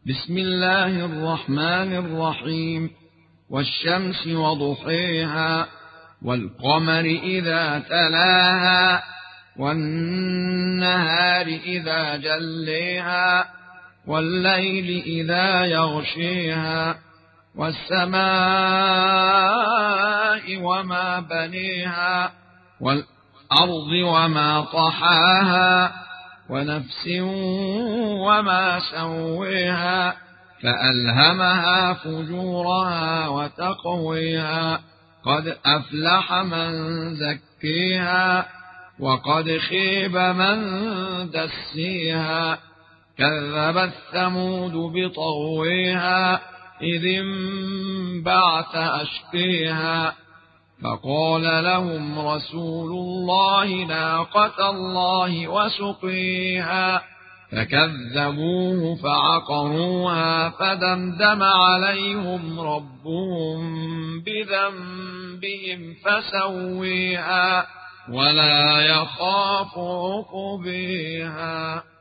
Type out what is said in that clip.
بسم الله الرحمن الرحيم. والشمس وضحيها والقمر إذا تلاها والنهار إذا جليها والليل إذا يغشيها والسماء وما بنيها والأرض وما طحاها ونفس وما سويها فألهمها فجورها وتقويها قد أفلح من زكيها وقد خيب من دسيها كذبت ثمود بطغويها إذ انبعث أشقيها فقال لهم رسول الله ناقة الله وسقيها فكذبوه فعقروها فدمدم عليهم ربهم بذنبهم فسويها ولا يخاف عقبيها.